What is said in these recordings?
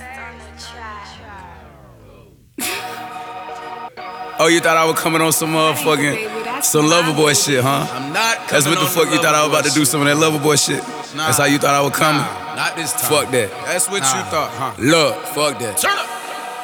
Oh, you thought I was coming on some motherfucking some Loverboy shit, huh? I'm not. That's what the fuck you thought I was about to do, some of that Loverboy shit. Nah, that's how you thought I was coming. Not this time. Fuck that. That's what you thought, huh? Look, fuck that. Turn up.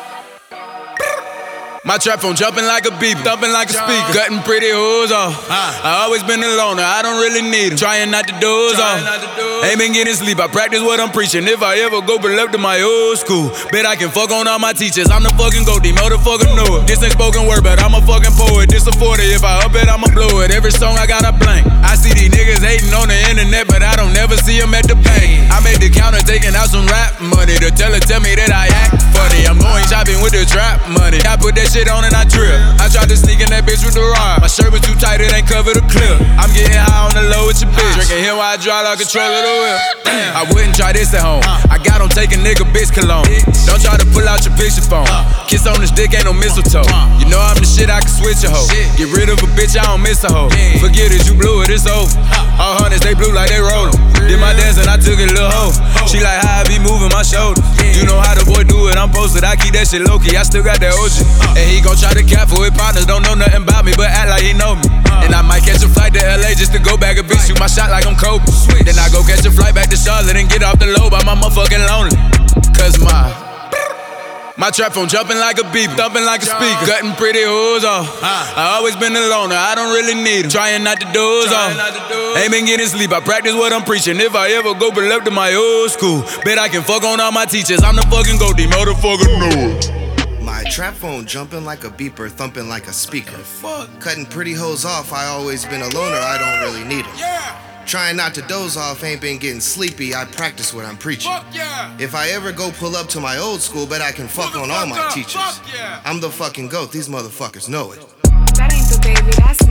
My trap phone jumping like a beep, thumping like a speaker, cutting pretty hoes off. I always been a loner, I don't really need 'em. Trying not to doze off. Ain't been getting sleep, I practice what I'm preaching. If I ever go below to my old school, bet I can fuck on all my teachers. I'm the fucking GOAT, these motherfuckers know it. This ain't spoken word, but I'm a fucking poet. This a 40, if I up it, I'ma blow it. Every song I got a blank. I see these niggas hating on the internet, but I don't never see them at the bank. I made the counter taking out some rap money. The teller tell me that I act funny. I'm going shopping with the trap money. I put that shit on and I drip. I tried to sneak in that bitch with the rod. My shirt was too tight, it ain't covered the clip. I'm getting high on the low with your bitch. Drinking here while I drive like controller the whip. I wouldn't try this at home. I got on take a nigga bitch cologne. Don't try to pull out your picture phone. Kiss on this dick, ain't no mistletoe. You know I'm the shit, I can switch a hoe. Get rid of a bitch, I don't miss a hoe. Forget it, you blew it, it's over. All hundreds, they blue like they rollin'. Did my dance and I took it, little hoe. She like how I be moving my shoulders. You know how the boy do it, I'm posted. I keep that shit low-key, I still got that OG. And he gon' try to cap for his partners, don't know nothing about me, but act like he know me. And I might catch a flight to LA just to go back a bitch, shoot my shot like I'm Kobe. Then I go catch a flight back to Charlotte and get off the low by my motherfucking lonely. Cause my trap phone jumping like a beep, thumping like a speaker, cutting pretty hoes off. I always been a loner, I don't really need 'em. Trying not to doze off. Ain't been getting sleep, I practice what I'm preaching. If I ever go below to my old school, bet I can fuck on all my teachers. I'm the fucking GOAT, these motherfuckers know it. My trap phone jumping like a beeper, thumping like a speaker. Cutting pretty hoes off, I always been a loner, I don't really need 'em. Trying not to doze off, ain't been getting sleepy, I practice what I'm preaching. If I ever go pull up to my old school, bet I can fuck on all my teachers. I'm the fucking GOAT, these motherfuckers know it. That ain't the baby, that's